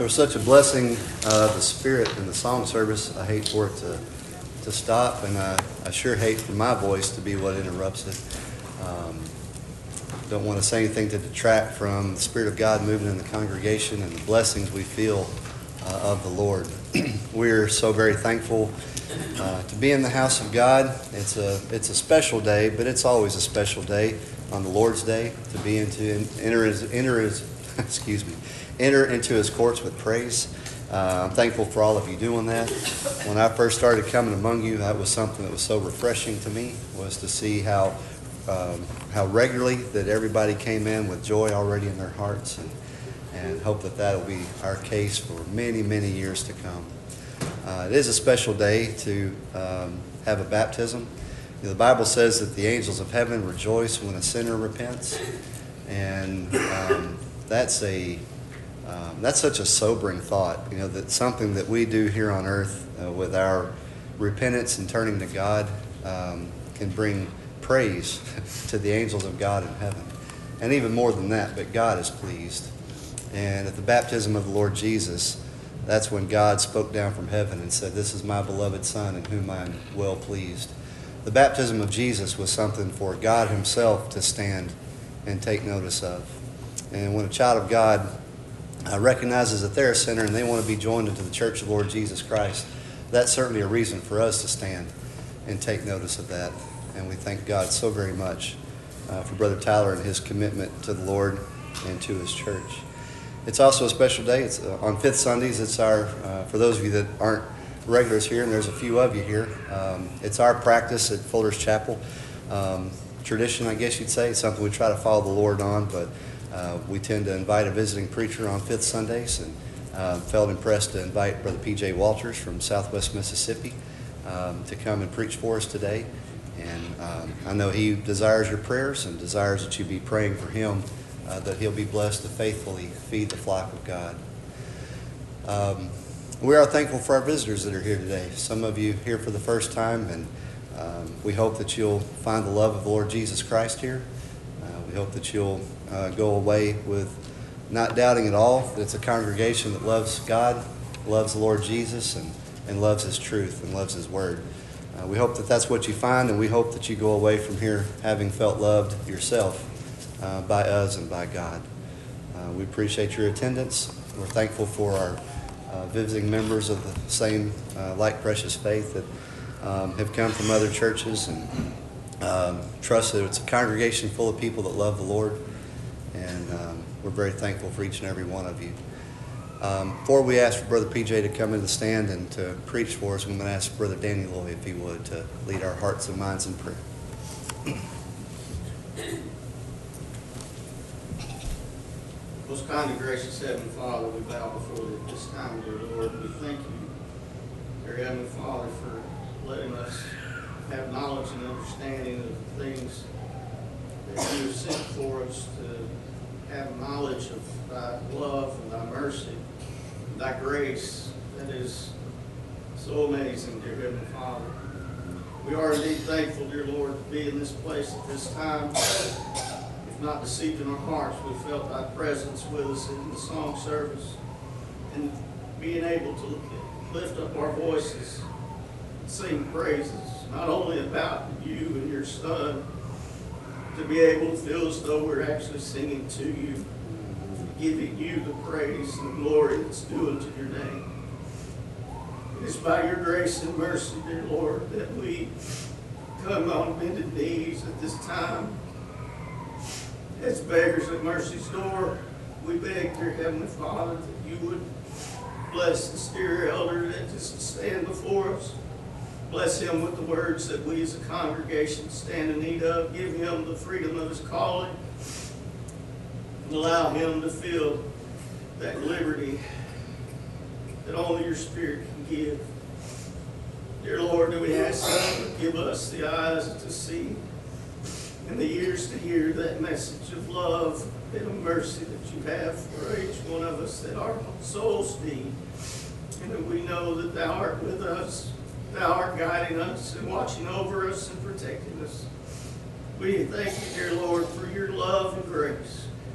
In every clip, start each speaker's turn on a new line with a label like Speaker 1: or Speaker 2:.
Speaker 1: There was such a blessing, the spirit in the song service. I hate for it to stop, and I sure hate for my voice to be what interrupts it. Don't want to say anything to detract from the Spirit of God moving in the congregation and the blessings we feel of the Lord. We're so very thankful to be in the house of God. It's a special day, but it's always a special day on the Lord's Day to be enter into His courts with praise. I'm thankful for all of you doing that. When I first started coming among you, that was something that was so refreshing to me, was to see how regularly that everybody came in with joy already in their hearts, and hope that will be our case for many, many years to come. It is a special day to have a baptism. You know, the Bible says that the angels of heaven rejoice when a sinner repents, and that's such a sobering thought. You know, that something that we do here on earth with our repentance and turning to God can bring praise to the angels of God in heaven. And even more than that, but God is pleased. And at the baptism of the Lord Jesus, that's when God spoke down from heaven and said, "This is my beloved Son in whom I am well pleased." The baptism of Jesus was something for God Himself to stand and take notice of. And when a child of God recognizes that they're a sinner and they want to be joined into the church of the Lord Jesus Christ, that's certainly a reason for us to stand and take notice of that. And we thank God so very much for Brother Tyler and his commitment to the Lord and to His church. It's also a special day. It's on Fifth Sundays. It's our, for those of you that aren't regulars here, and there's a few of you here, it's our practice at Fuller's Chapel. Tradition, I guess you'd say. It's something we try to follow the Lord on, but we tend to invite a visiting preacher on Fifth Sundays, and felt impressed to invite Brother P.J. Walters from Southwest Mississippi to come and preach for us today. And I know he desires your prayers and desires that you be praying for him, that he'll be blessed to faithfully feed the flock of God. We are thankful for our visitors that are here today. Some of you here for the first time, and we hope that you'll find the love of the Lord Jesus Christ here. We hope that you'll go away with not doubting at all that it's a congregation that loves God, loves the Lord Jesus, and loves His truth and loves His Word. We hope that that's what you find, and we hope that you go away from here having felt loved yourself by us and by God. We appreciate your attendance. We're thankful for our visiting members of the same like precious faith that have come from other churches, and trust that it's a congregation full of people that love the Lord, and we're very thankful for each and every one of you. Before we ask for Brother PJ to come in the stand and to preach for us, I'm going to ask Brother Danny Loy, if he would, to lead our hearts and minds in prayer.
Speaker 2: Most kind and gracious Heavenly Father, we bow before you at this time, dear Lord. We thank you, dear Heavenly Father, for letting us have knowledge and understanding of the things that you have sent for us, to have knowledge of thy love and thy mercy, and thy grace that is so amazing, dear Heavenly Father. We are indeed thankful, dear Lord, to be in this place at this time. If not deceived in our hearts, we felt thy presence with us in the song service, and being able to lift up our voices and sing praises, not only about you and your Son, to be able to feel as though we're actually singing to you, giving you the praise and the glory that's due unto your name. It is by your grace and mercy, dear Lord, that we come on bended knees at this time. As beggars at mercy's door, we beg, dear Heavenly Father, that you would bless this dear elder that just stand before us. Bless him with the words that we as a congregation stand in need of. Give him the freedom of his calling, and allow him to feel that liberty that only your Spirit can give. Dear Lord, do we ask you to give us the eyes to see and the ears to hear that message of love and of mercy that you have for each one of us, that our souls need, and that we know that thou art with us. Thou art guiding us and watching over us and protecting us. We thank you, dear Lord, for your love and grace.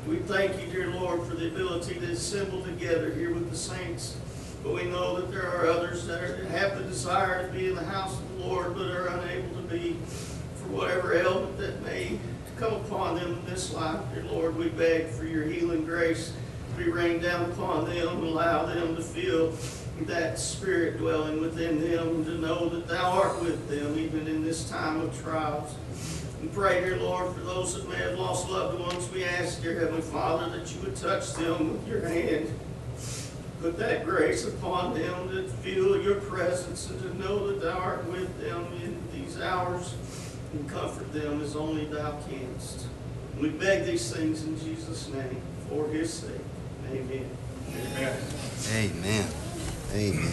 Speaker 2: We thank you, dear Lord, for the ability to assemble together here with the saints. But we know that there are others that have the desire to be in the house of the Lord, but are unable to be for whatever ailment that may come upon them in this life. Dear Lord, we beg for your healing grace to be rained down upon them and allow them to feel that Spirit dwelling within them and to know that thou art with them even in this time of trials. We pray, dear Lord, for those that may have lost loved ones. We ask, dear Heavenly Father, that you would touch them with your hand. Put that grace upon them to feel your presence and to know that thou art with them in these hours and comfort them as only thou canst. We beg these things in Jesus' name for his sake. Amen.
Speaker 3: Amen.
Speaker 1: Amen. Amen.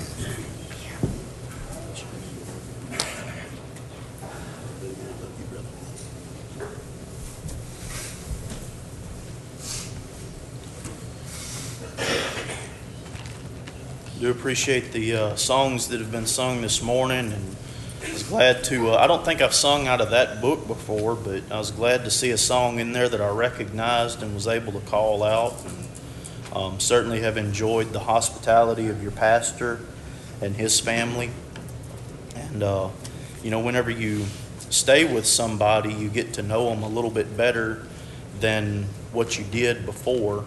Speaker 4: Do appreciate the songs that have been sung this morning, and I was glad to, I don't think I've sung out of that book before, but I was glad to see a song in there that I recognized and was able to call out. And, certainly have enjoyed the hospitality of your pastor and his family. And, whenever you stay with somebody, you get to know them a little bit better than what you did before.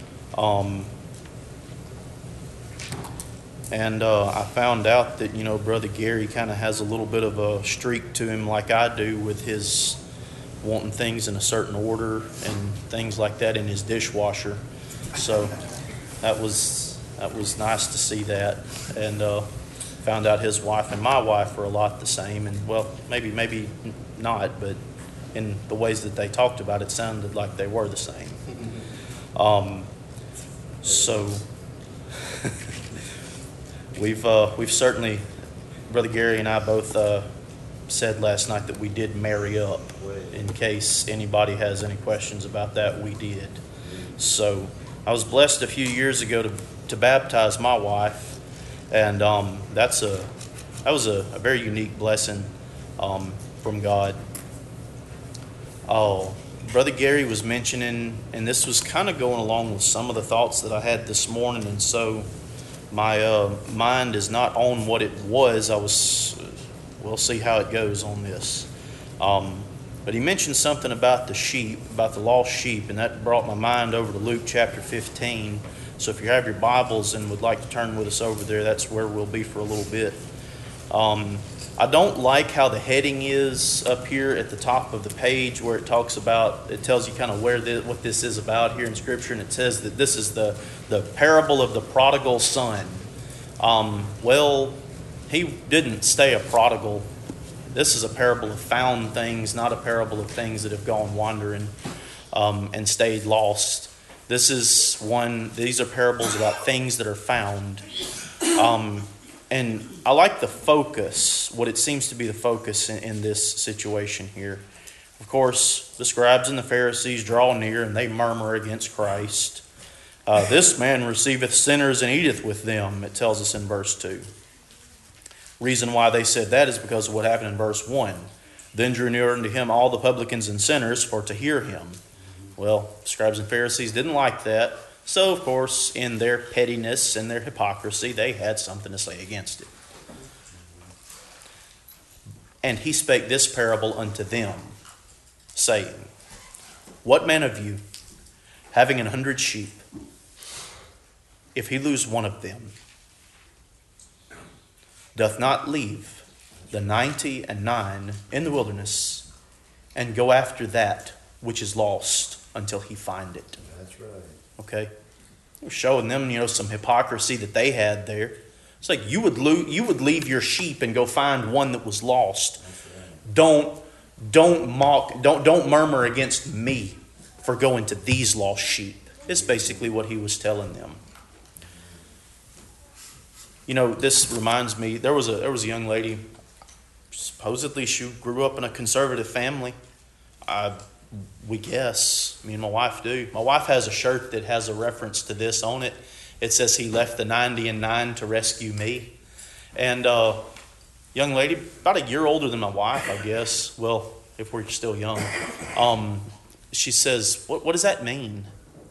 Speaker 4: I found out that, Brother Gary kind of has a little bit of a streak to him like I do with his wanting things in a certain order and things like that in his dishwasher. So that was nice to see that. And found out his wife and my wife are a lot the same. And, well, maybe not, but in the ways that they talked about it sounded like they were the same. So... We've certainly, Brother Gary and I both said last night that we did marry up. In case anybody has any questions about that, we did. So I was blessed a few years ago to baptize my wife, and that was a very unique blessing from God. Oh, Brother Gary was mentioning, and this was kind of going along with some of the thoughts that I had this morning, and so my mind is not on what it was. We'll see how it goes on this. But he mentioned something about the sheep, about the lost sheep, and that brought my mind over to Luke chapter 15. So if you have your Bibles and would like to turn with us over there, that's where we'll be for a little bit. I don't like how the heading is up here at the top of the page where it talks about, it tells you kind of what this is about here in Scripture, and it says that this is the parable of the prodigal son. Well, he didn't stay a prodigal. This is a parable of found things, not a parable of things that have gone wandering and stayed lost. These are parables about things that are found. And I like the focus, what it seems to be the focus in this situation here. Of course, the scribes and the Pharisees draw near and they murmur against Christ. This man receiveth sinners and eateth with them, it tells us in verse 2. Reason why they said that is because of what happened in verse 1. Then drew near unto him all the publicans and sinners for to hear him. Well, scribes and Pharisees didn't like that. So, of course, in their pettiness and their hypocrisy, they had something to say against it. And he spake this parable unto them, saying, What man of you, having 100 sheep, if he lose one of them, doth not leave the 99 in the wilderness and go after that which is lost until he find it?
Speaker 3: That's right.
Speaker 4: Okay, we're showing them, some hypocrisy that they had there. It's like you would leave your sheep and go find one that was lost. Right. Don't murmur against me for going to these lost sheep. It's basically what he was telling them. This reminds me. There was a young lady. Supposedly, she grew up in a conservative family. We guess. Me and my wife do. My wife has a shirt that has a reference to this on it. It says he left the 90 and 9 to rescue me. And young lady, about a year older than my wife, I guess. Well, if we're still young. She says, what does that mean?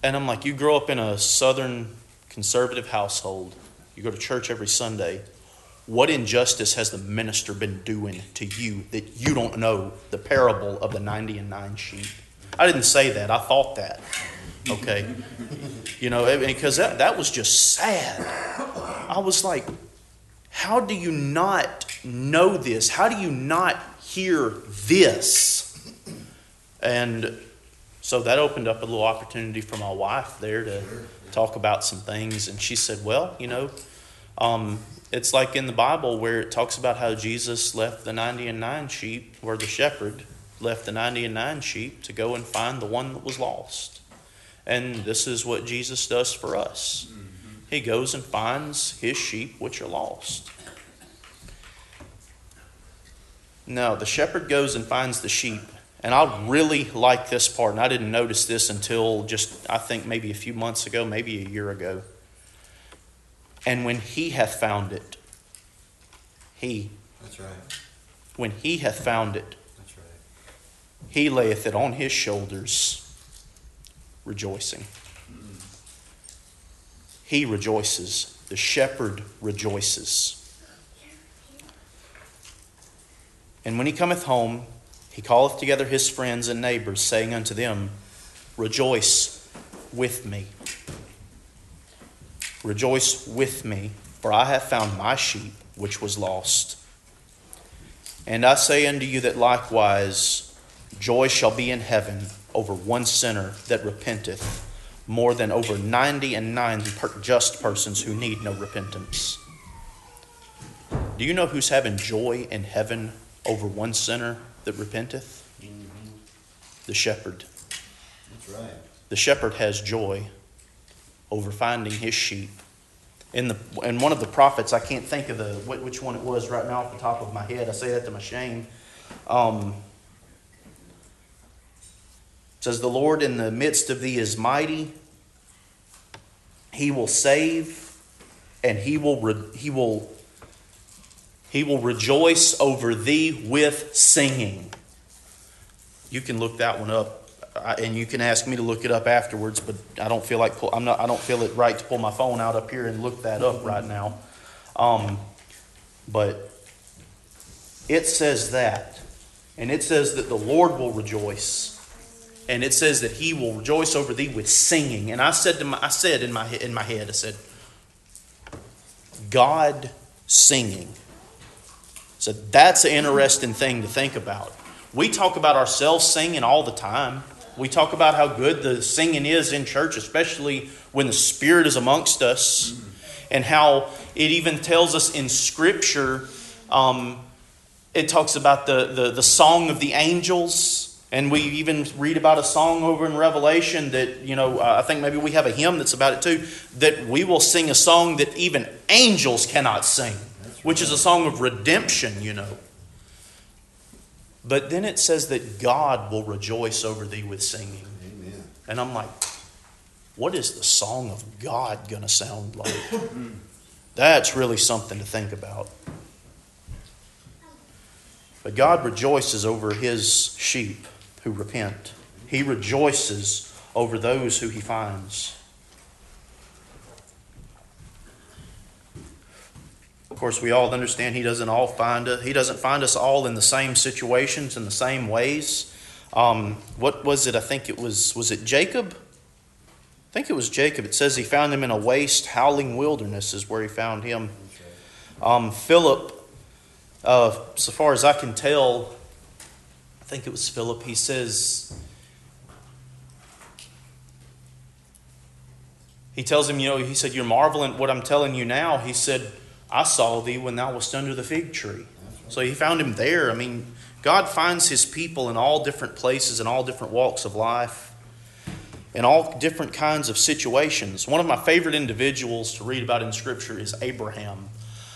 Speaker 4: And I'm like, you grow up in a Southern conservative household. You go to church every Sunday. What injustice has the minister been doing to you that you don't know the parable of the 99 sheep? I didn't say that. I thought that. Okay. You know, because that was just sad. I was like, how do you not know this? How do you not hear this? And so that opened up a little opportunity for my wife there to talk about some things. And she said, well, you know, it's like in the Bible where it talks about how Jesus left the 99 sheep, where the shepherd left the 99 sheep to go and find the one that was lost. And this is what Jesus does for us. He goes and finds his sheep which are lost. Now, the shepherd goes and finds the sheep. And I really like this part, and I didn't notice this until just, I think, maybe a few months ago, maybe a year ago. And when he hath found it,
Speaker 1: That's right.
Speaker 4: when he hath found it,
Speaker 1: That's right.
Speaker 4: he layeth it on his shoulders, rejoicing. He rejoices. The shepherd rejoices. And when he cometh home, he calleth together his friends and neighbors, saying unto them, rejoice with me. Rejoice with me, for I have found my sheep which was lost. And I say unto you that likewise joy shall be in heaven over one sinner that repenteth, more than over 99 just persons who need no repentance. Do you know who's having joy in heaven over one sinner that repenteth? The shepherd.
Speaker 1: That's right.
Speaker 4: The shepherd has joy over finding his sheep. In one of the prophets, I can't think of which one it was right now off the top of my head. I say that to my shame. It says, the Lord in the midst of thee is mighty. He will save, and he will rejoice over thee with singing. You can look that one up, and you can ask me to look it up afterwards. But I don't feel I don't feel it right to pull my phone out up here and look that up right now. But it says that, and it says that the Lord will rejoice, and it says that He will rejoice over thee with singing. And I said in my head, I said, God singing. So that's an interesting thing to think about. We talk about ourselves singing all the time. We talk about how good the singing is in church, especially when the Spirit is amongst us, and how it even tells us in Scripture, it talks about the song of the angels. And we even read about a song over in Revelation that, I think maybe we have a hymn that's about it too, that we will sing a song that even angels cannot sing, which is a song of redemption, But then it says that God will rejoice over thee with singing.
Speaker 1: Amen.
Speaker 4: And I'm like, what is the song of God going to sound like? That's really something to think about. But God rejoices over His sheep who repent. He rejoices over those who He finds. Of course, we all understand He doesn't find us all in the same situations, in the same ways. What was it? I think it was it Jacob? I think it was Jacob. It says he found him in a waste, howling wilderness is where he found him. Philip, so far as I can tell, I think it was Philip, he says, he tells him, he said, you're marveling at what I'm telling you now. He said, I saw thee when thou wast under the fig tree. So he found him there. I mean, God finds His people in all different places, in all different walks of life, in all different kinds of situations. One of my favorite individuals to read about in Scripture is Abraham.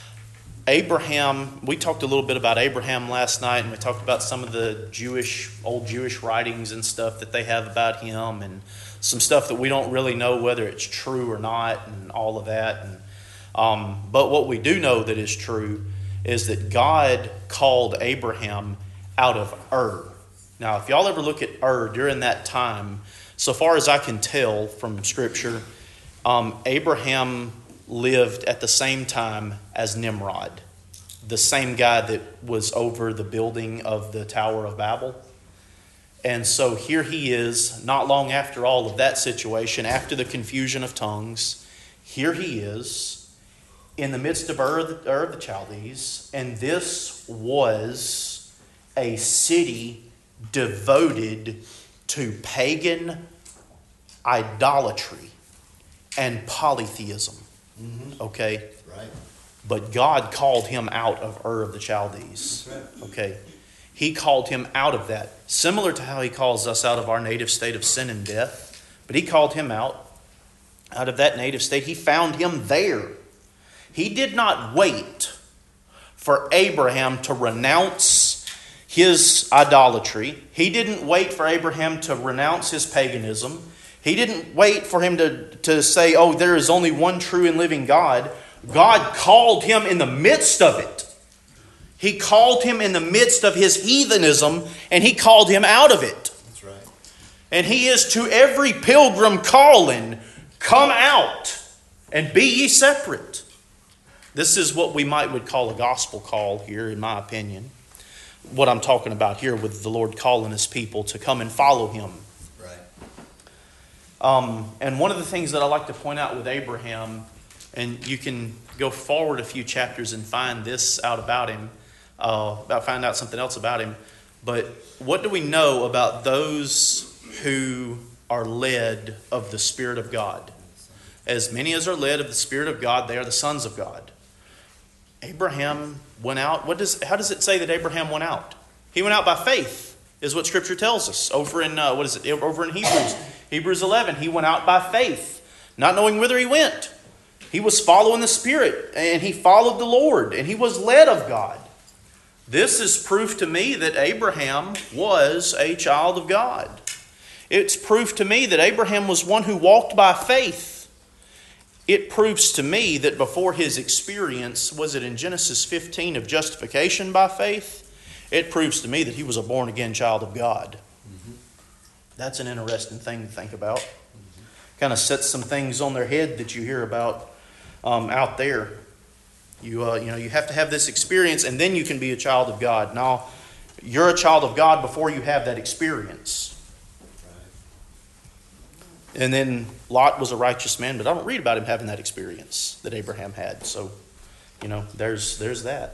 Speaker 4: We talked a little bit about Abraham last night, and we talked about some of the old Jewish writings and stuff that they have about him, and some stuff that we don't really know whether it's true or not, and all of that. But what we do know that is true is that God called Abraham out of Ur. Now, if y'all ever look at Ur during that time, so far as I can tell from Scripture, Abraham lived at the same time as Nimrod, the same guy that was over the building of the Tower of Babel. And so here he is, not long after all of that situation, after the confusion of tongues, here he is in the midst of Ur of the Chaldees, and this was a city devoted to pagan idolatry and polytheism. Okay?
Speaker 1: Right.
Speaker 4: But God called him out of Ur of the Chaldees. Okay? He called him out of that. Similar to how he calls us out of our native state of sin and death. But he called him out of that native state. He found him there. He did not wait for Abraham to renounce his idolatry. He didn't wait for Abraham to renounce his paganism. He didn't wait for him to say, oh, there is only one true and living God. God called him in the midst of it. He called him in the midst of his heathenism, and he called him out of it.
Speaker 1: That's right.
Speaker 4: And he is to every pilgrim calling, come out and be ye separate. This is what we would call a gospel call here, in my opinion. What I'm talking about here with the Lord calling his people to come and follow him.
Speaker 1: Right.
Speaker 4: And one of the things that I like to point out with Abraham, and you can go forward a few chapters and find this out about him, find out something else about him. But what do we know about those who are led of the Spirit of God? As many as are led of the Spirit of God, they are the sons of God. Abraham went out. How does it say that Abraham went out? He went out by faith, is what Scripture tells us. Over in Over in Hebrews. Hebrews 11, he went out by faith, not knowing whither he went. He was following the Spirit, and he followed the Lord, and he was led of God. This is proof to me that Abraham was a child of God. It's proof to me that Abraham was one who walked by faith. It proves to me that before his experience, was it in Genesis 15 of justification by faith? It proves to me that he was a born-again child of God. Mm-hmm. That's an interesting thing to think about. Mm-hmm. Kind of sets some things on their head that you hear about out there. You have to have this experience, and then you can be a child of God. Now, you're a child of God before you have that experience. And then Lot was a righteous man, but I don't read about him having that experience that Abraham had. So, there's that.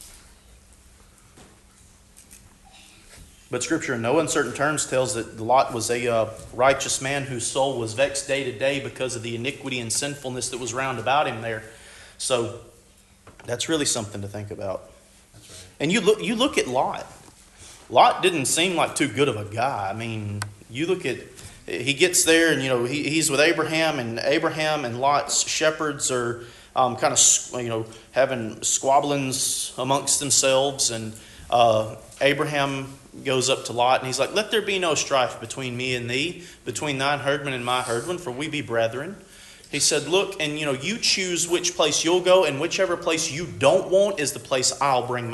Speaker 4: But Scripture in no uncertain terms tells that Lot was a righteous man whose soul was vexed day to day because of the iniquity and sinfulness that was round about him there. So that's really something to think about. That's right. And you look at Lot. Lot didn't seem like too good of a guy. I mean, you look at, he gets there and he's with Abraham and Lot's shepherds are kind of having squabblings amongst themselves, and Abraham goes up to Lot and he's like, let there be no strife between me and thee, between thine herdman and my herdman, for we be brethren. He said, look, and you choose which place you'll go, and whichever place you don't want is the place I'll bring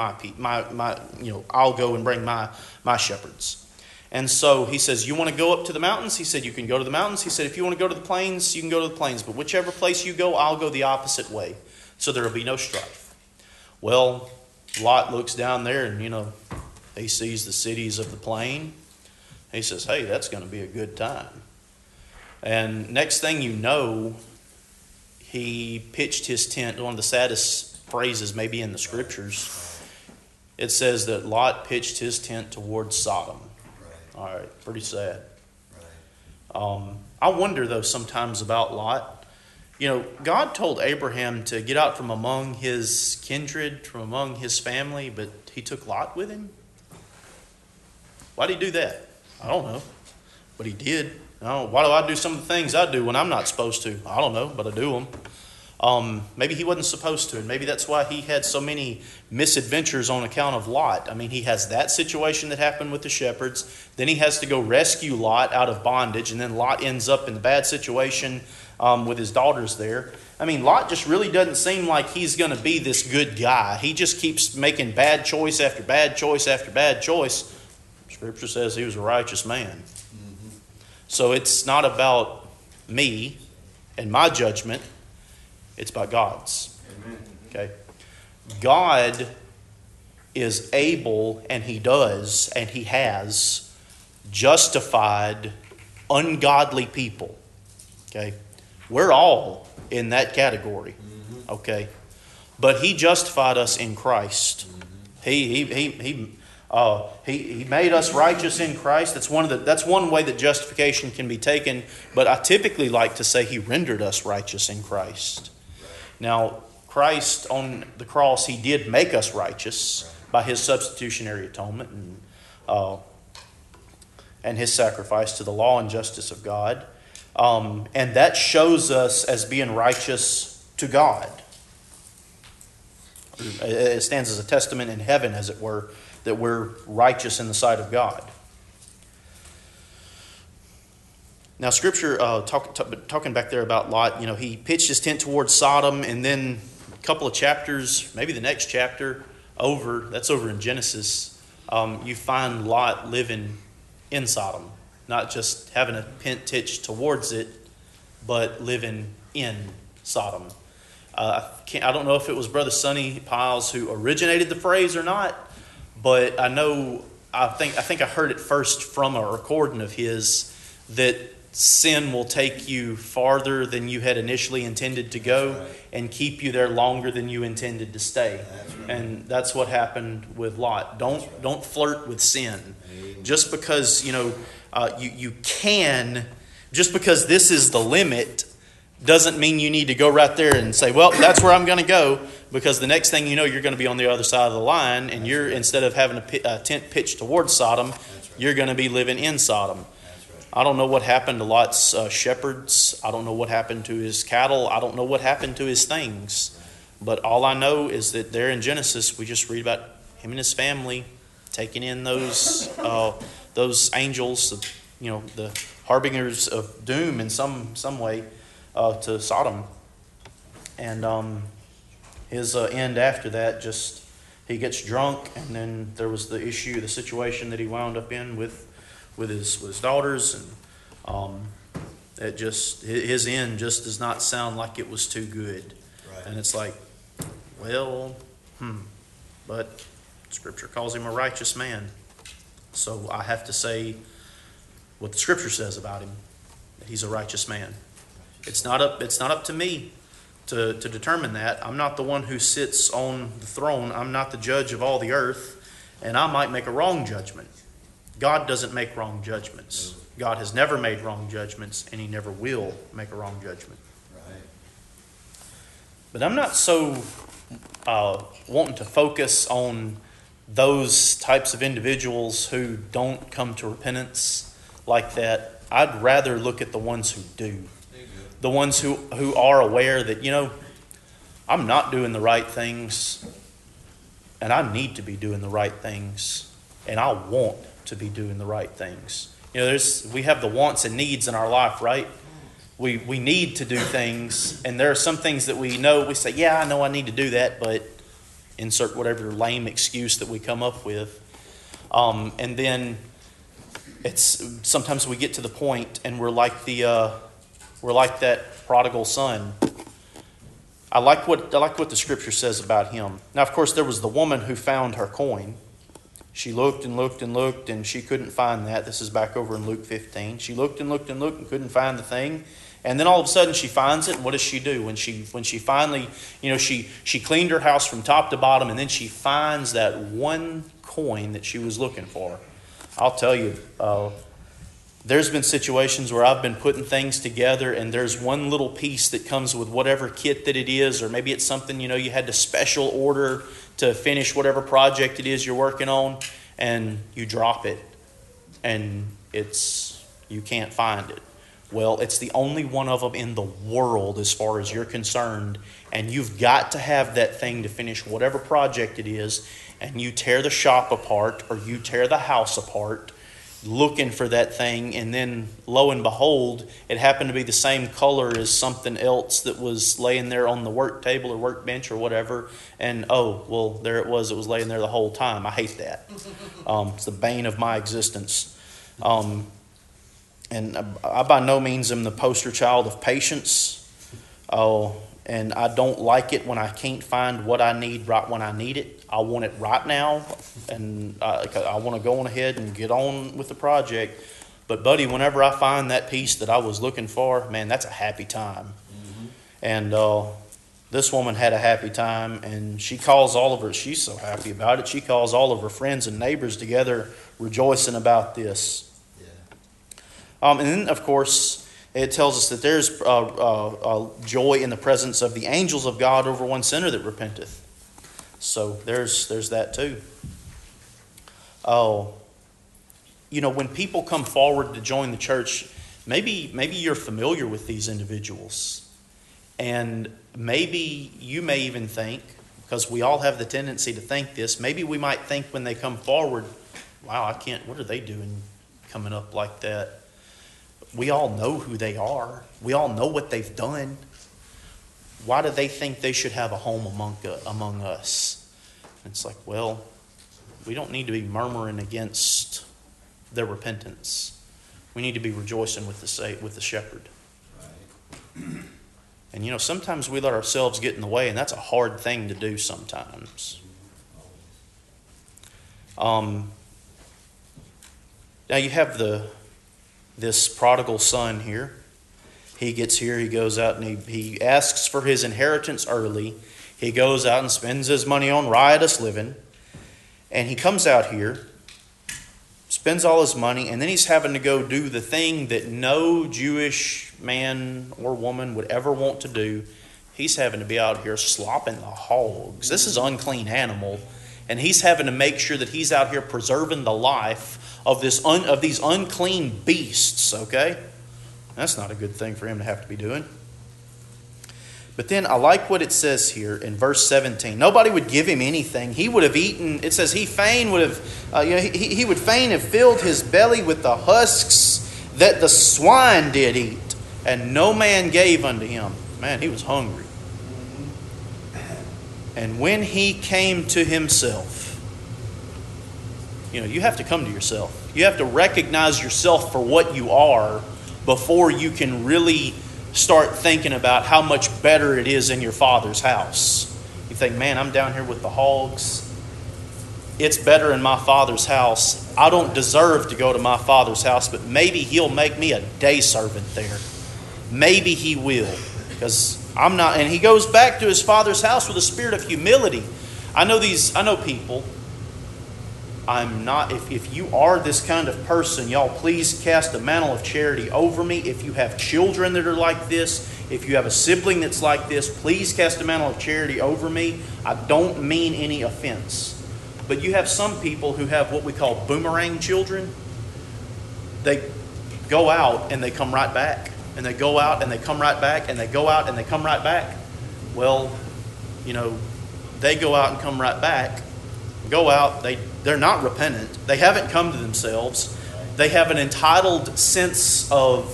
Speaker 4: I'll go and bring my shepherds. And so he says, you want to go up to the mountains? He said, you can go to the mountains. He said, if you want to go to the plains, you can go to the plains. But whichever place you go, I'll go the opposite way. So there will be no strife. Well, Lot looks down there and, he sees the cities of the plain. He says, hey, that's going to be a good time. And next thing you know, he pitched his tent. One of the saddest phrases maybe in the Scriptures. It says that Lot pitched his tent towards Sodom. All right, pretty sad. Right. I wonder, though, sometimes about Lot. God told Abraham to get out from among his kindred, from among his family, but he took Lot with him. Why did he do that? I don't know, but he did. Why do I do some of the things I do when I'm not supposed to? I don't know, but I do them. Maybe he wasn't supposed to, and maybe that's why he had so many misadventures on account of Lot. I mean, he has that situation that happened with the shepherds. Then he has to go rescue Lot out of bondage, and then Lot ends up in the bad situation with his daughters there. I mean, Lot just really doesn't seem like he's going to be this good guy. He just keeps making bad choice after bad choice after bad choice. Scripture says he was a righteous man. So it's not about me and my judgment. It's about God's.
Speaker 2: Amen.
Speaker 4: Okay? God is able, and He does, and He has justified ungodly people. Okay? We're all in that category. Okay? But He justified us in Christ. He made us righteous in Christ. That's one way that justification can be taken. But I typically like to say He rendered us righteous in Christ. Now, Christ on the cross, He did make us righteous by His substitutionary atonement and His sacrifice to the law and justice of God. And that shows us as being righteous to God. It stands as a testament in heaven, as it were, that we're righteous in the sight of God. Now, Scripture, talking back there about Lot, he pitched his tent towards Sodom, and then a couple of chapters, maybe the next chapter that's over in Genesis, you find Lot living in Sodom, not just having a tent pitched towards it, but living in Sodom. I don't know if it was Brother Sonny Piles who originated the phrase or not, but I think I heard it first from a recording of his that sin will take you farther than you had initially intended to go and keep you there longer than you intended to stay. And that's what happened with Lot. Don't flirt with sin. Just because you can, just because this is the limit, doesn't mean you need to go right there and say, well, that's where I'm going to go, because the next thing you know, you're going to be on the other side of the line, and instead of having a tent pitched towards Sodom, you're going to be living in Sodom. I don't know what happened to Lot's shepherds. I don't know what happened to his cattle. I don't know what happened to his things. But all I know is that there in Genesis, we just read about him and his family taking in those angels, the harbingers of doom in some way, to Sodom. And his end after that, just he gets drunk, and then there was the situation that he wound up in with his daughters, and his end just does not sound like it was too good. Right. And it's like, well, but Scripture calls him a righteous man, so I have to say what the Scripture says about him, that he's a righteous man. It's not up to me to determine that. I'm not the one who sits on the throne. I'm not the judge of all the earth, and I might make a wrong judgment. God doesn't make wrong judgments. God has never made wrong judgments, and He never will make a wrong judgment. Right. But I'm not so wanting to focus on those types of individuals who don't come to repentance like that. I'd rather look at the ones who do. The ones who are aware that, I'm not doing the right things, and I need to be doing the right things, and I want to be doing the right things. We have the wants and needs in our life, right? We need to do things, and there are some things that we say, yeah, I know I need to do that, but insert whatever lame excuse that we come up with. And then sometimes we get to the point and we're like that prodigal son. I like what the Scripture says about him. Now, of course, there was the woman who found her coin. She looked and looked and looked, and she couldn't find that. This is back over in Luke 15. She looked and looked and looked and couldn't find the thing. And then all of a sudden she finds it, and what does she do? When she finally, she cleaned her house from top to bottom, and then she finds that one coin that she was looking for. I'll tell you, there's been situations where I've been putting things together, and there's one little piece that comes with whatever kit that it is, or maybe it's something, you had to special order to finish whatever project it is you're working on, and you drop it, and you can't find it. Well, it's the only one of them in the world as far as you're concerned, and you've got to have that thing to finish whatever project it is, and you tear the shop apart or you tear the house apart looking for that thing, and then lo and behold, it happened to be the same color as something else that was laying there on the work table or workbench or whatever, and there it was laying there the whole time. I hate that. It's the bane of my existence. and I by no means am the poster child of patience. Oh, and I don't like it when I can't find what I need right when I need it. I want it right now, and I want to go on ahead and get on with the project. But, buddy, whenever I find that piece that I was looking for, man, that's a happy time. Mm-hmm. And this woman had a happy time, and she calls all of her, she's so happy about it, she calls all of her friends and neighbors together rejoicing about this. Yeah. And then, of course, it tells us that there's joy in the presence of the angels of God over one sinner that repenteth. So there's that too. Oh, you know, when people come forward to join the church, maybe you're familiar with these individuals. And maybe you may even think, because we all have the tendency to think this, maybe we might think when they come forward, wow, what are they doing coming up like that? We all know who they are. We all know what they've done. Why do they think they should have a home among us? It's like, well, we don't need to be murmuring against their repentance. We need to be rejoicing with the shepherd. Right. And you know, sometimes we let ourselves get in the way, and that's a hard thing to do sometimes. Now you have this prodigal son here. He gets here, he goes out and he asks for his inheritance early. He goes out and spends his money on riotous living. And he comes out here, spends all his money, and then he's having to go do the thing that no Jewish man or woman would ever want to do. He's having to be out here slopping the hogs. This is an unclean animal. And he's having to make sure that he's out here preserving the life of these unclean beasts, okay? That's not a good thing for him to have to be doing. But then I like what it says here in verse 17. Nobody would give him anything. He would have eaten, it says he fain would have, he would fain have filled his belly with the husks that the swine did eat. And no man gave unto him. Man, he was hungry. And when he came to himself, you have to come to yourself. You have to recognize yourself for what you are before you can really start thinking about how much better it is in your Father's house. You think, man, I'm down here with the hogs. It's better in my Father's house. I don't deserve to go to my Father's house, but maybe He'll make me a day servant there. Maybe He will, because I'm not. And he goes back to his Father's house with a spirit of humility. I know people. I'm not. If you are this kind of person, y'all please cast a mantle of charity over me. If you have children that are like this, if you have a sibling that's like this, please cast a mantle of charity over me. I don't mean any offense. But you have some people who have what we call boomerang children. They go out and they come right back. And they go out and they come right back. And they go out and they come right back. Well, they go out and come right back. Go out, they're not repentant. They haven't come to themselves. They have an entitled sense of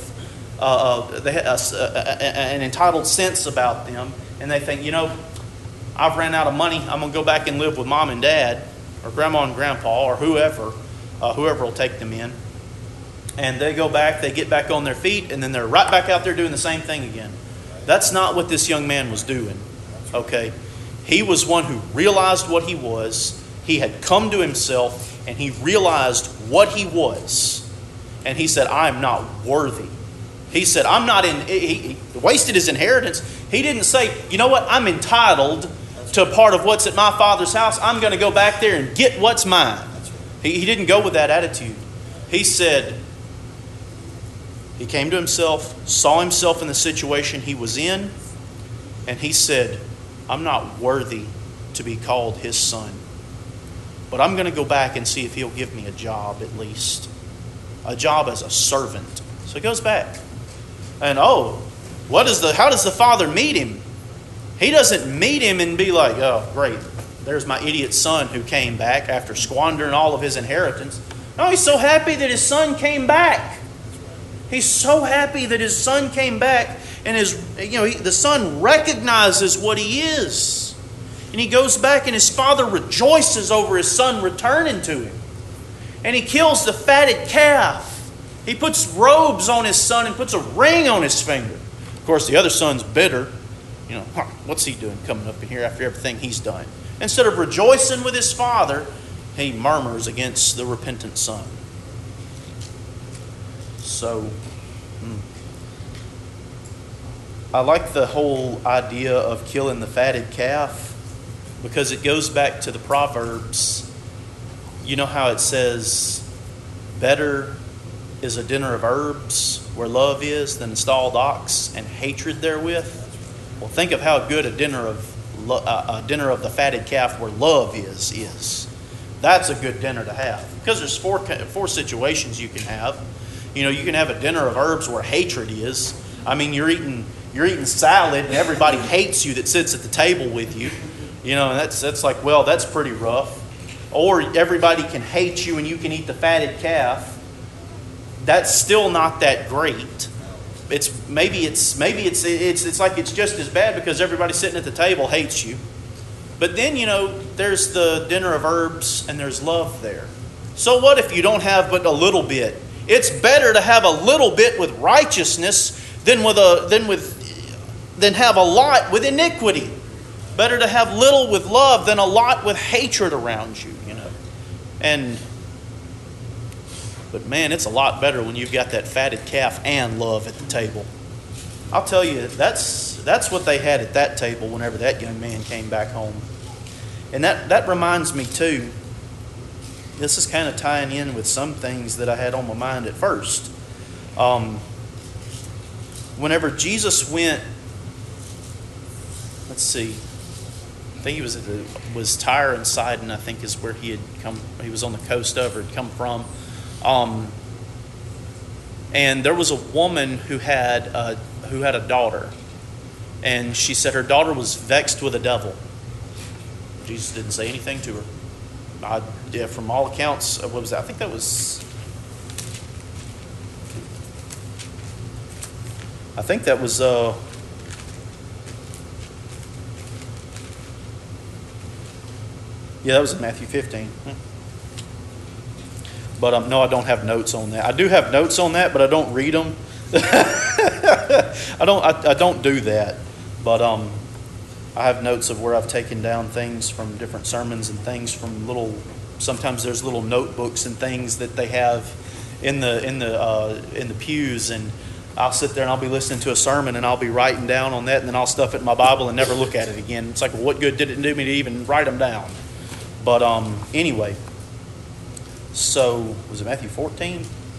Speaker 4: an entitled sense about them, and they think, I've ran out of money. I'm going to go back and live with mom and dad, or grandma and grandpa, or whoever will take them in. And they go back, they get back on their feet, and then they're right back out there doing the same thing again. That's not what this young man was doing. Okay, he was one who realized what he was. He had come to himself, and he realized what he was. And he said, I'm not worthy. He said, I'm not in... He wasted his inheritance. He didn't say, you know what, I'm entitled to a part of what's at my Father's house. I'm going to go back there and get what's mine. He didn't go with that attitude. He said, he came to himself, saw himself in the situation he was in, and he said, I'm not worthy to be called his son. But I'm going to go back and see if he'll give me a job at least. A job as a servant. So he goes back. And how does the father meet him? He doesn't meet him and be like, oh, great, there's my idiot son who came back after squandering all of his inheritance. No, he's so happy that his son came back. He's so happy that his son came back, and the son recognizes what he is. And he goes back, and his father rejoices over his son returning to him. And he kills the fatted calf. He puts robes on his son and puts a ring on his finger. Of course, the other son's bitter. You know, what's he doing coming up in here after everything he's done? Instead of rejoicing with his father, he murmurs against the repentant son. So, I like the whole idea of killing the fatted calf because it goes back to the Proverbs. You know how it says, better is a dinner of herbs where love is than a stalled ox and hatred therewith. Well, think of how good a dinner of the fatted calf where love is. That's a good dinner to have, because there's four situations you can have. You know, you can have a dinner of herbs where hatred is. I mean, you're eating salad and everybody hates you that sits at the table with you. You know, and that's like, well, that's pretty rough. Or everybody can hate you and you can eat the fatted calf. That's still not that great. It's like it's just as bad because everybody sitting at the table hates you. But then, you know, there's the dinner of herbs and there's love there. So what if you don't have but a little bit? It's better to have a little bit with righteousness than have a lot with iniquity. Better to have little with love than a lot with hatred around you, you know. But man, it's a lot better when you've got that fatted calf and love at the table. I'll tell you, that's what they had at that table whenever that young man came back home. And that reminds me too, this is kind of tying in with some things that I had on my mind at first. Whenever Jesus went, let's see, I think he was Tyre and Sidon, I think is where he had come. He was on the coast of, or had come from. And there was a woman who had a daughter, and she said her daughter was vexed with a devil. Jesus didn't say anything to her. From all accounts, what was that? I think that was. Yeah, that was in Matthew 15. But no, I don't have notes on that. I do have notes on that, but I don't read them. I don't do that. But I have notes of where I've taken down things from different sermons and things from sometimes there's little notebooks and things that they have in the pews, and I'll sit there and I'll be listening to a sermon and I'll be writing down on that, and then I'll stuff it in my Bible and never look at it again. It's like, well, what good did it do me to even write them down? But anyway, so was it Matthew 14?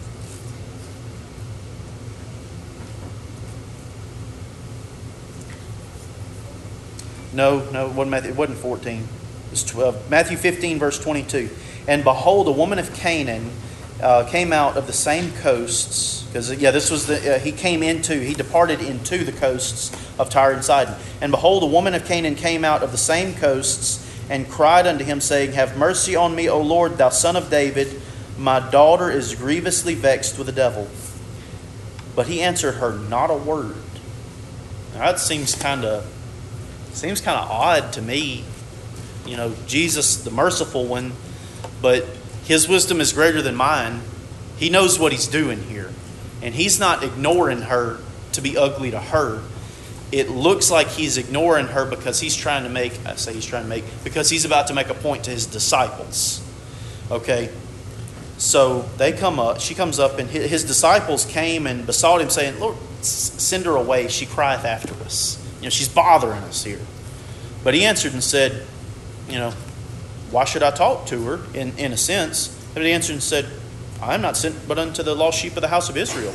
Speaker 4: No, it wasn't Matthew. It wasn't 14. It was 12. Matthew 15, verse 22. And behold, a woman of Canaan came out of the same coasts, because this was he departed into the coasts of Tyre and Sidon. And behold, a woman of Canaan came out of the same coasts and cried unto him, saying, Have mercy on me, O Lord, thou son of David. My daughter is grievously vexed with the devil. But he answered her not a word. Now that seems kind of odd to me. You know, Jesus, the merciful one, but his wisdom is greater than mine. He knows what he's doing here. And he's not ignoring her to be ugly to her. It looks like he's ignoring her because he's because he's about to make a point to his disciples. Okay? So they come up, she comes up, and his disciples came and besought him, saying, Lord, send her away. She crieth after us. You know, she's bothering us here. But he answered and said, you know, why should I talk to her in a sense? But he answered and said, I am not sent but unto the lost sheep of the house of Israel.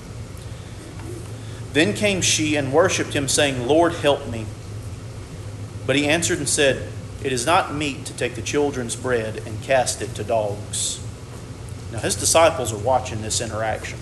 Speaker 4: Then came she and worshipped him, saying, Lord, help me. But he answered and said, It is not meet to take the children's bread and cast it to dogs. Now his disciples are watching this interaction.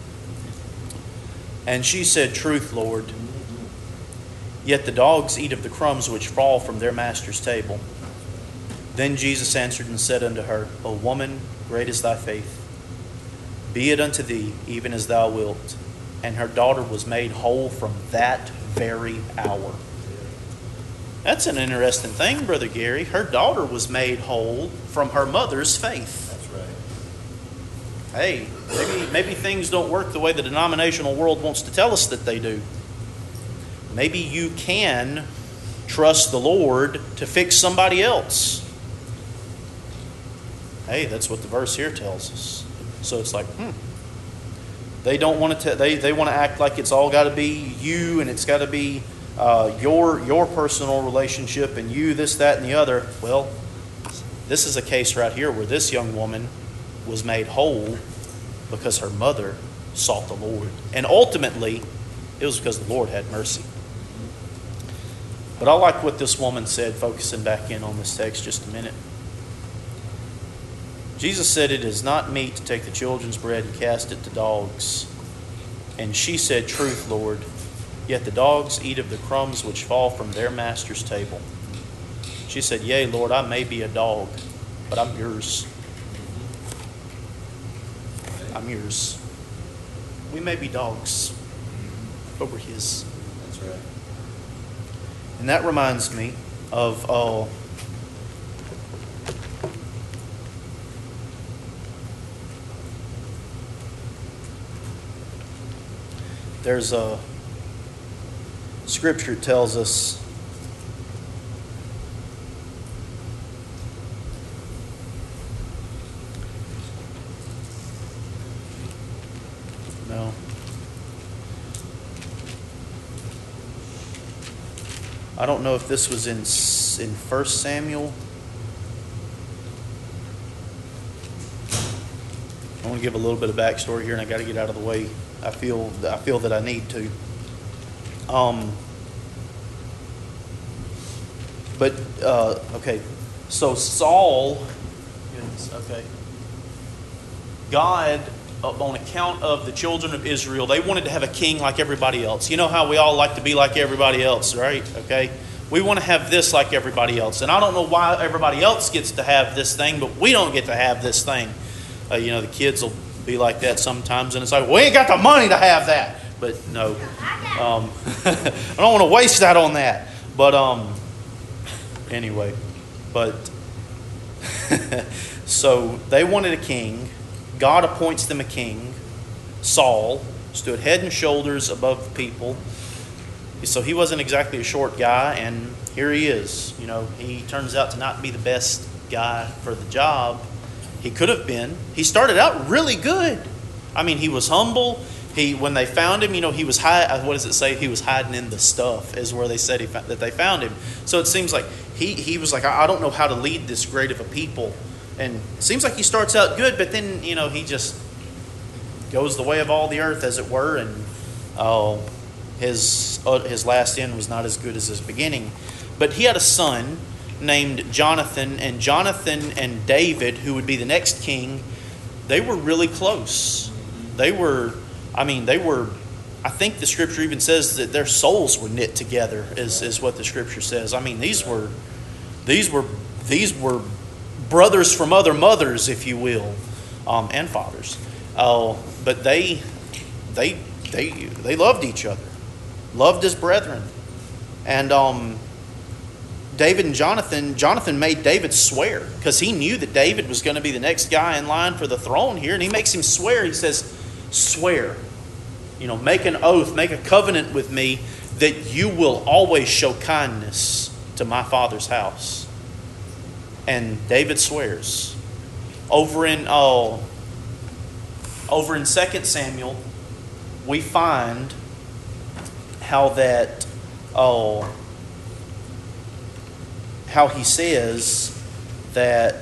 Speaker 4: And she said, Truth, Lord. Yet the dogs eat of the crumbs which fall from their master's table. Then Jesus answered and said unto her, O woman, great is thy faith. Be it unto thee even as thou wilt. And her daughter was made whole from that very hour. That's an interesting thing, Brother Gary. Her daughter was made whole from her mother's faith.
Speaker 1: That's right.
Speaker 4: hey, maybe things don't work the way the denominational world wants to tell us that they do. Maybe you can trust the Lord to fix somebody else. Hey, that's what the verse here tells us. So it's like, they don't want to. They want to act like it's all got to be you, and it's got to be your personal relationship, and you this, that, and the other. Well, this is a case right here where this young woman was made whole because her mother sought the Lord, and ultimately, it was because the Lord had mercy. But I like what this woman said, focusing back in on this text just a minute. Jesus said, "It is not meet to take the children's bread and cast it to dogs." And she said, "Truth, Lord, yet the dogs eat of the crumbs which fall from their master's table." She said, "Yea, Lord, I may be a dog, but I'm yours. I'm yours." We may be dogs, but we're His.
Speaker 1: That's right.
Speaker 4: And that reminds me of there's a scripture tells us I don't know if this was in 1 Samuel. I want to give a little bit of backstory here, and I got to get out of the way. I feel that I need to. Okay. So Saul. Okay. God, on account of the children of Israel, they wanted to have a king like everybody else. You know how we all like to be like everybody else, right? Okay. We want to have this like everybody else. And I don't know why everybody else gets to have this thing, but we don't get to have this thing. The kids will be like that sometimes, and it's like, we ain't got the money to have that. But no. I don't want to waste that on that. But anyway. But so they wanted a king. God appoints them a king. Saul stood head and shoulders above the people. So he wasn't exactly a short guy, and here he is. He turns out to not be the best guy for the job. He could have been. He started out really good. I mean, he was humble. When they found him, he was what does it say? He was hiding in the stuff, is where they said that they found him. So it seems like he was like, I don't know how to lead this great of a people. And it seems like he starts out good, but then, he just goes the way of all the earth, as it were, and his last end was not as good as his beginning. But he had a son named Jonathan, and Jonathan and David, who would be the next king, they were really close. I think the scripture even says that their souls were knit together, is what the scripture says. I mean, these were brothers from other mothers, if you will, and fathers. But they loved each other, loved as brethren. And David and Jonathan made David swear, because he knew that David was going to be the next guy in line for the throne here, and he makes him swear. He says, "Swear, make an oath, make a covenant with me that you will always show kindness to my father's house." And David swears. Over in 2 Samuel, we find how he says that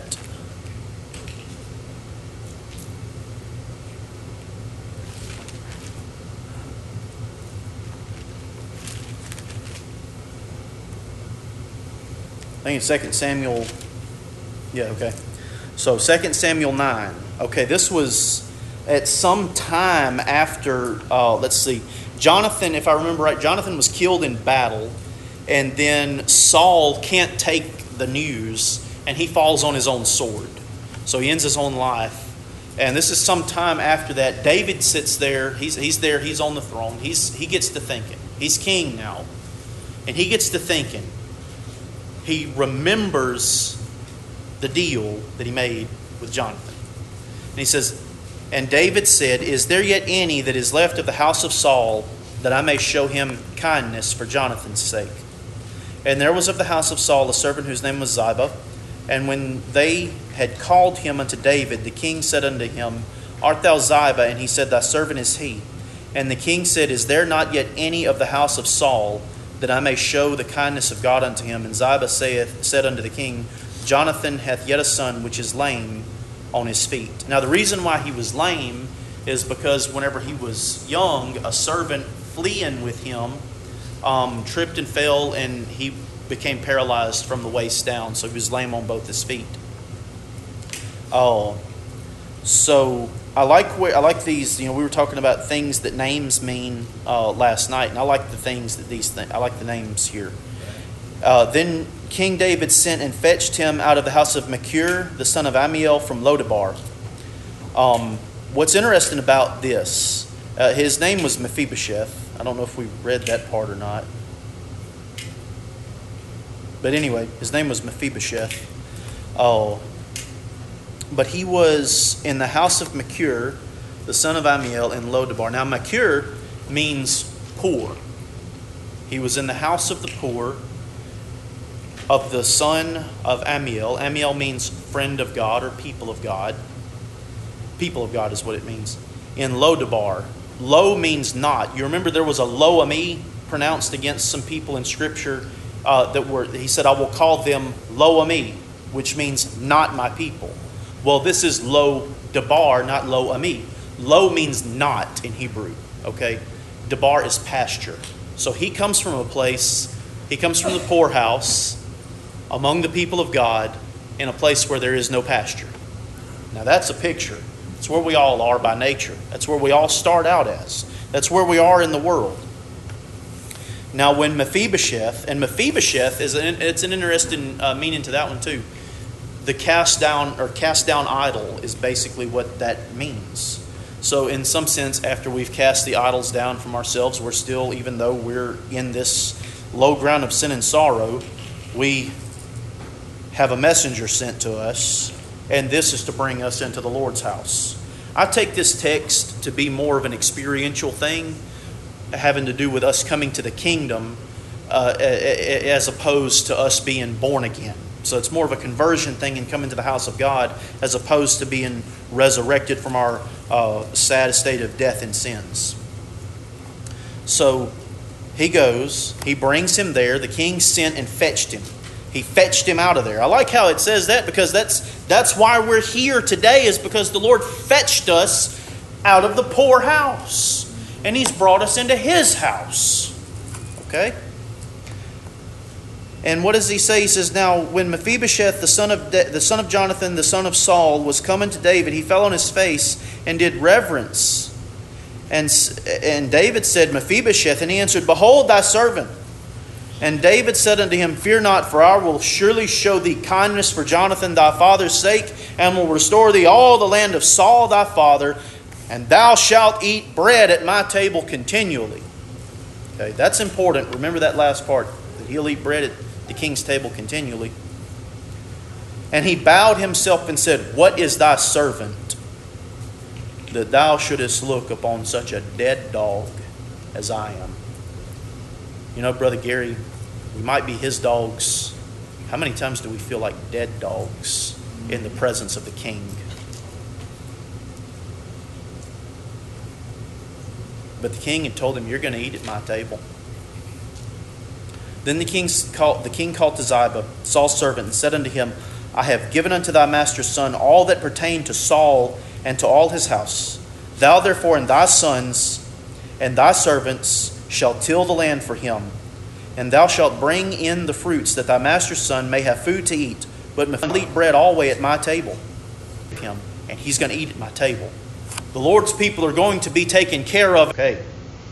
Speaker 4: I think it's 2 Samuel. Yeah, okay. So 2 Samuel 9. Okay, this was at some time after, let's see, Jonathan, if I remember right, Jonathan was killed in battle, and then Saul can't take the news, and he falls on his own sword. So he ends his own life. And this is some time after that. David sits there. He's there. He's on the throne. He gets to thinking. He's king now. And he gets to thinking. He remembers the deal that he made with Jonathan. And he says, And David said, Is there yet any that is left of the house of Saul, that I may show him kindness for Jonathan's sake? And there was of the house of Saul a servant whose name was Ziba. And when they had called him unto David, the king said unto him, Art thou Ziba? And he said, Thy servant is he. And the king said, Is there not yet any of the house of Saul, that I may show the kindness of God unto him? And Ziba said unto the king, Jonathan hath yet a son which is lame on his feet. Now the reason why he was lame is because whenever he was young, a servant fleeing with him tripped and fell, and he became paralyzed from the waist down. So he was lame on both his feet. So I like these. We were talking about things that names mean last night, and I like the things that I like the names here. Then King David sent and fetched him out of the house of Machir, the son of Ammiel, from Lodebar. What's interesting about this, his name was Mephibosheth. I don't know if we read that part or not. But anyway, his name was Mephibosheth. But he was in the house of Machir, the son of Ammiel, in Lodebar. Now, Machir means poor. He was in the house of the poor, of the son of Ammiel. Ammiel means friend of God or people of God. People of God is what it means. In Lodebar. Lo means not. You remember there was a Lo-Ami pronounced against some people in Scripture he said, I will call them Lo-Ami, which means not my people. Well, this is Lo-Debar, not Lo-Ami. Lo means not in Hebrew, okay? Debar is pasture. So he comes from he comes from the poorhouse, among the people of God, in a place where there is no pasture. Now that's a picture. It's where we all are by nature. That's where we all start out as. That's where we are in the world. Now when Mephibosheth it's an interesting meaning to that one too. The cast down idol is basically what that means. So in some sense, after we've cast the idols down from ourselves, we're still, even though we're in this low ground of sin and sorrow, we have a messenger sent to us, and this is to bring us into the Lord's house. I take this text to be more of an experiential thing, having to do with us coming to the kingdom as opposed to us being born again. So it's more of a conversion thing and coming to the house of God as opposed to being resurrected from our sad state of death and sins. So he goes, he brings him there. The king sent and fetched him. He fetched him out of there. I like how it says that, because that's why we're here today, is because the Lord fetched us out of the poor house. And He's brought us into His house. Okay? And what does he say? He says, Now when Mephibosheth, the son of Jonathan, the son of Saul, was coming to David, he fell on his face and did reverence. And David said, Mephibosheth, and he answered, Behold thy servant. And David said unto him, Fear not, for I will surely show thee kindness for Jonathan thy father's sake, and will restore thee all the land of Saul thy father, and thou shalt eat bread at my table continually. Okay, that's important. Remember that last part, that he'll eat bread at the king's table continually. And he bowed himself and said, What is thy servant, that thou shouldest look upon such a dead dog as I am? You know, Brother Gary, we might be his dogs. How many times do we feel like dead dogs in the presence of the king? But the king had told him, You're going to eat at my table. Then the king called to Ziba, Saul's servant, and said unto him, I have given unto thy master's son all that pertained to Saul and to all his house. Thou therefore and thy sons and thy servants shall till the land for him, and thou shalt bring in the fruits, that thy master's son may have food to eat. But Mephibosheth will eat bread always at my table. Him, and he's going to eat at my table. The Lord's people are going to be taken care of. Okay.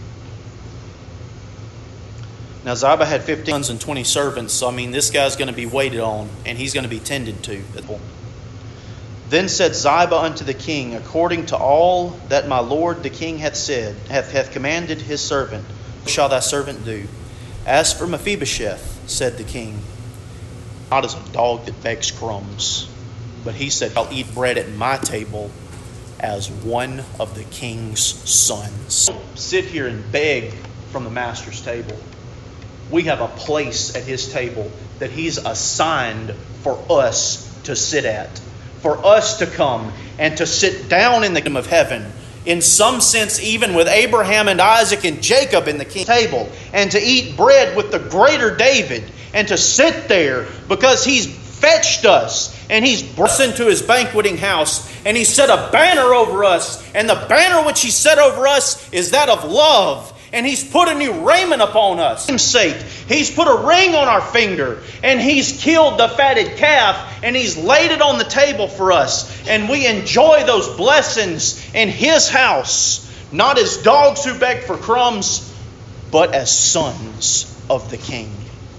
Speaker 4: Now Ziba had 15 sons and 20 servants, so this guy's going to be waited on, and he's going to be tended to. Then said Ziba unto the king, According to all that my lord the king hath said, hath commanded his servant, what shall thy servant do? As for Mephibosheth, said the king, not as a dog that begs crumbs, but he said, I'll eat bread at my table as one of the king's sons. Sit here and beg from the master's table. We have a place at his table that he's assigned for us to sit at, for us to come and to sit down in the kingdom of heaven. In some sense, even with Abraham and Isaac and Jacob in the king's table, and to eat bread with the greater David, and to sit there because he's fetched us and he's brought us into his banqueting house, and he set a banner over us, and the banner which he set over us is that of love. And he's put a new raiment upon us. For his sake, he's put a ring on our finger, and he's killed the fatted calf, and he's laid it on the table for us. And we enjoy those blessings in his house, not as dogs who beg for crumbs, but as sons of the King.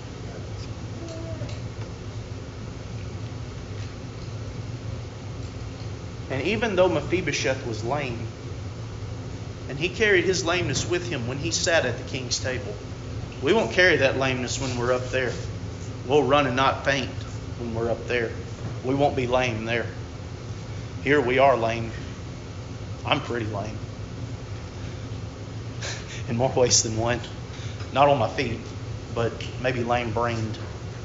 Speaker 4: And even though Mephibosheth was lame, and he carried his lameness with him when he sat at the king's table, we won't carry that lameness when we're up there. We'll run and not faint when we're up there. We won't be lame there. Here we are lame. I'm pretty lame. In more ways than one. Not on my feet, but maybe lame-brained.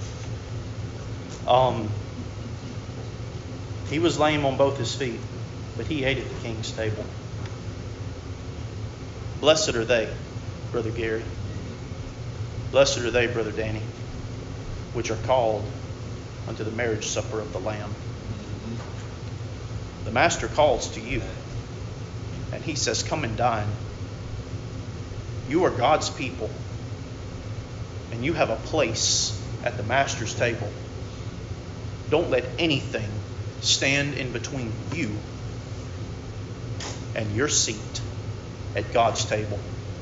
Speaker 4: He was lame on both his feet, but he ate at the king's table. Blessed are they, Brother Gary. Blessed are they, Brother Danny, which are called unto the marriage supper of the Lamb. The Master calls to you, and he says, come and dine. You are God's people, and you have a place at the Master's table. Don't let anything stand in between you and your seat at God's table.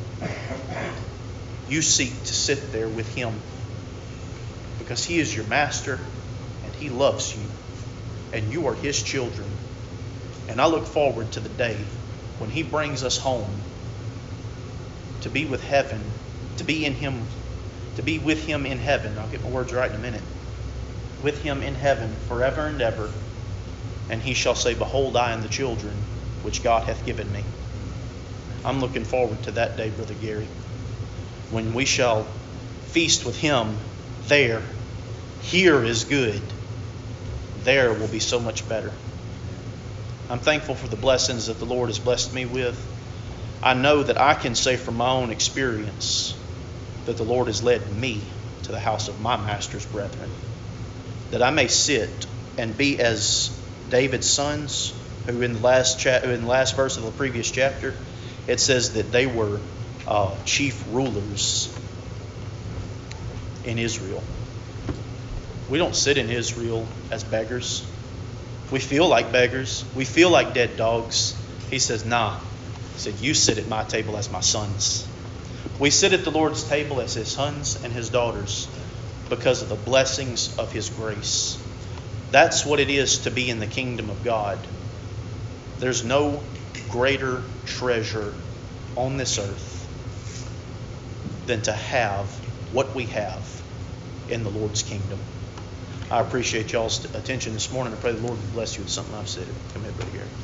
Speaker 4: You seek to sit there with him because he is your master and he loves you and you are his children. And I look forward to the day when he brings us home to be with heaven, to be in him, to be with him in heaven. I'll get my words right in a minute. With him in heaven forever and ever. And he shall say, behold, I and the children which God hath given me. I'm looking forward to that day, Brother Gary, when we shall feast with him there. Here is good. There will be so much better. I'm thankful for the blessings that the Lord has blessed me with. I know that I can say from my own experience that the Lord has led me to the house of my master's brethren, that I may sit and be as David's sons, who in the last verse of the previous chapter, it says that they were chief rulers in Israel. We don't sit in Israel as beggars. We feel like beggars. We feel like dead dogs. He says, nah. He said, you sit at my table as my sons. We sit at the Lord's table as his sons and his daughters because of the blessings of his grace. That's what it is to be in the kingdom of God. There's no greater treasure on this earth than to have what we have in the Lord's kingdom. I appreciate y'all's attention this morning. I pray the Lord will bless you with something I've said. Come ahead, Brother Gary.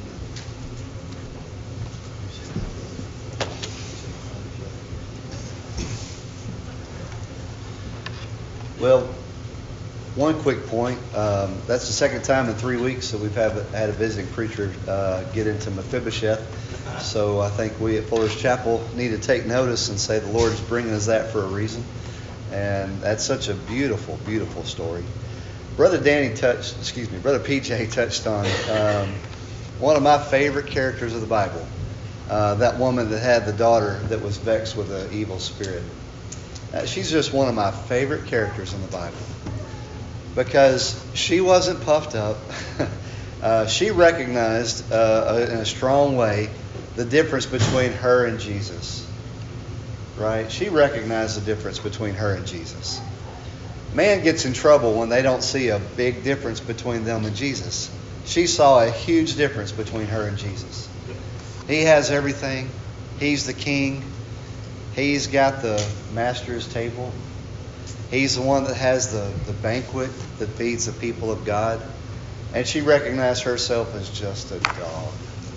Speaker 1: Well, one quick point. That's the second time in 3 weeks that we've had a visiting preacher get into Mephibosheth. So I think we at Fuller's Chapel need to take notice and say the Lord is bringing us that for a reason. And that's such a beautiful, beautiful story. Brother PJ touched on one of my favorite characters of the Bible. That woman that had the daughter that was vexed with an evil spirit. She's just one of my favorite characters in the Bible because she wasn't puffed up. She recognized in a strong way the difference between her and Jesus. Right? She recognized the difference between her and Jesus. Man gets in trouble when they don't see a big difference between them and Jesus. She saw a huge difference between her and Jesus. He has everything. He's the king. He's got the master's table. He's the one that has the banquet that feeds the people of God. And she recognized herself as just a dog.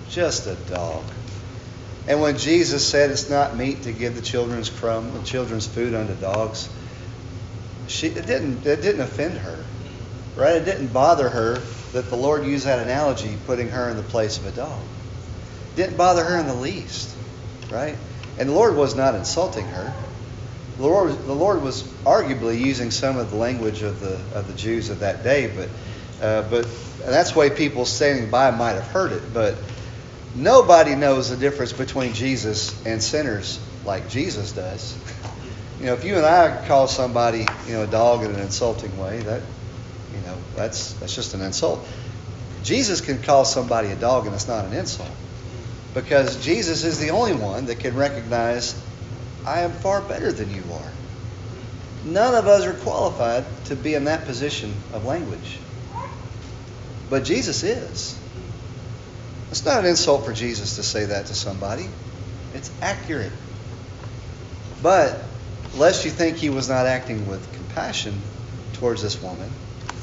Speaker 1: Just a dog. And when Jesus said it's not meet to give the children's food unto dogs, it didn't offend her, right? It didn't bother her that the Lord used that analogy, putting her in the place of a dog. It didn't bother her in the least, right? And the Lord was not insulting her. The Lord was arguably using some of the language of the Jews of that day, but that's the way people standing by might have heard it. But nobody knows the difference between Jesus and sinners like Jesus does. If you and I call somebody, a dog in an insulting way, that's just an insult. Jesus can call somebody a dog and it's not an insult, because Jesus is the only one that can recognize, I am far better than you are. None of us are qualified to be in that position of language, but Jesus is. It's not an insult for Jesus to say that to somebody. It's accurate. But lest you think he was not acting with compassion towards this woman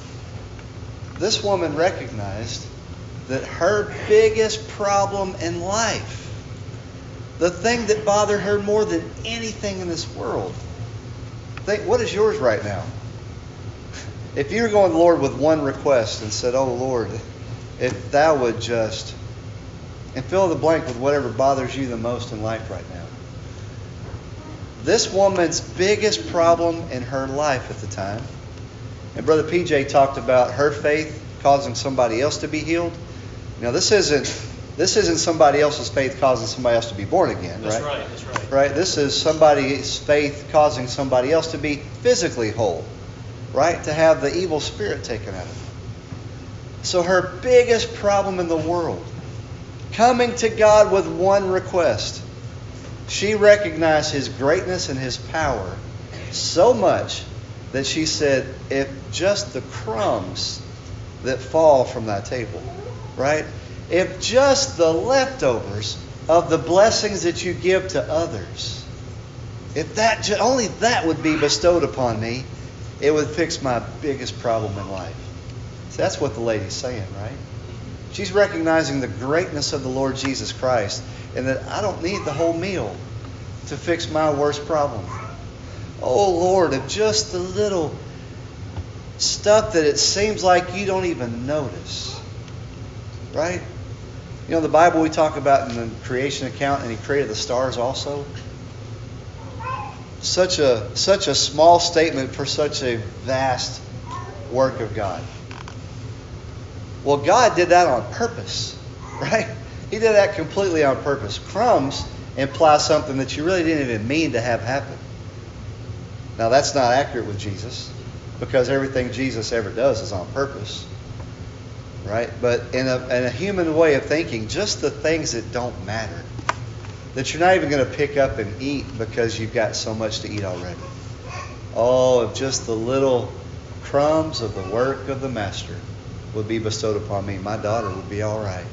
Speaker 1: recognized that her biggest problem in life, the thing that bothered her more than anything in this world, what is yours right now? If you were going to the Lord with one request and said, oh Lord, if thou would just, and fill in the blank with whatever bothers you the most in life right now. This woman's biggest problem in her life at the time, and Brother PJ talked about her faith causing somebody else to be healed. Now this isn't somebody else's faith causing somebody else to be born again, right?
Speaker 3: That's right.
Speaker 1: Right? This is somebody's faith causing somebody else to be physically whole, right? To have the evil spirit taken out of them. So her biggest problem in the world, coming to God with one request, she recognized His greatness and His power so much that she said, if just the crumbs that fall from thy table, right? If just the leftovers of the blessings that you give to others, if only that would be bestowed upon me, it would fix my biggest problem in life. So that's what the lady's saying, right? She's recognizing the greatness of the Lord Jesus Christ, and that I don't need the whole meal to fix my worst problem. Oh Lord, if just the little stuff that it seems like you don't even notice, right? The Bible we talk about in the creation account, and He created the stars also. Such a small statement for such a vast work of God. Well, God did that on purpose, right? He did that completely on purpose. Crumbs imply something that you really didn't even mean to have happen. Now, that's not accurate with Jesus, because everything Jesus ever does is on purpose, right? But in a human way of thinking, just the things that don't matter, that you're not even going to pick up and eat because you've got so much to eat already. Oh, if just the little crumbs of the work of the Master would be bestowed upon me, my daughter would be all right.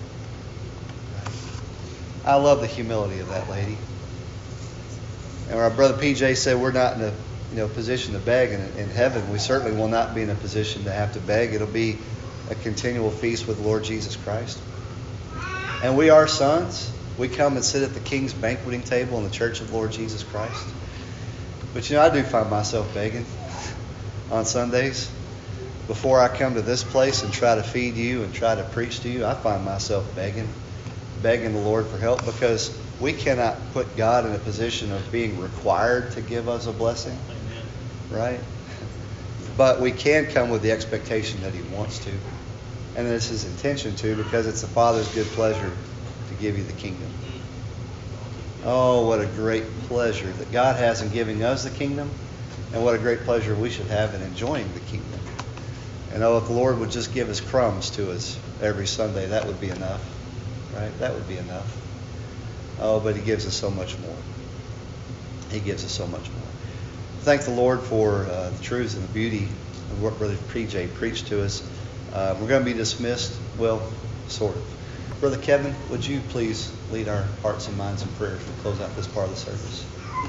Speaker 1: I love the humility of that lady. And our brother PJ said we're not in a position to beg in heaven. We certainly will not be in a position to have to beg. It'll be a continual feast with the Lord Jesus Christ. And we are sons. We come and sit at the King's banqueting table in the church of the Lord Jesus Christ. But I do find myself begging on Sundays. Before I come to this place and try to feed you and try to preach to you, I find myself begging the Lord for help, because we cannot put God in a position of being required to give us a blessing. Amen. Right? But we can come with the expectation that He wants to. And it's His intention to, because it's the Father's good pleasure to give you the kingdom. Oh, what a great pleasure that God has in giving us the kingdom, and what a great pleasure we should have in enjoying the kingdom. And if the Lord would just give His crumbs to us every Sunday, that would be enough. Right? That would be enough. Oh, but He gives us so much more. He gives us so much more. Thank the Lord for the truths and the beauty of what Brother PJ preached to us. We're going to be dismissed. Well, sort of. Brother Kevin, would you please lead our hearts and minds in prayer as we close out this part of the service?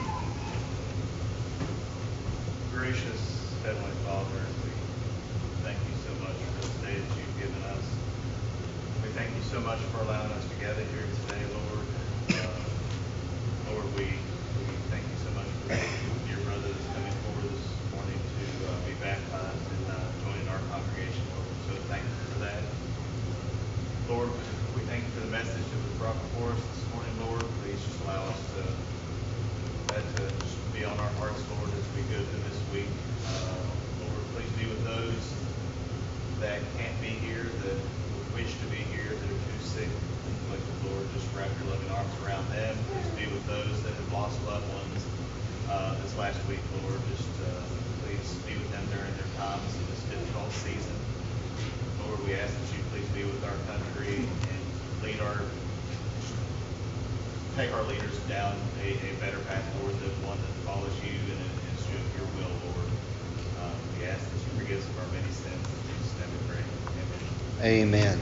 Speaker 3: Gracious Heavenly Father, we thank you so much for this day that you've given us. We thank you so much for allowing us to gather here today, Lord. Lord, we thank you so much for your brother that's coming forward this morning to be baptized and joining our congregation, Lord. So thank you for that. Lord, we thank you for the message that was brought before us this morning, Lord. Please just allow us that to just be on our hearts, Lord, as we go through this week. Lord, please be with those that can't be here, that wish to be here, that are too sick and afflicted, Lord. Just wrap your loving arms around them. Please be with those that have lost loved ones this last week, Lord. Just please be with them during their times in this difficult season. Lord, we ask that you please be with our country and take our leaders down a better path, Lord, than one that follows you and is your will, Lord. We ask that you forgive us of our many sins. In Jesus' name we pray. Amen.
Speaker 1: Amen.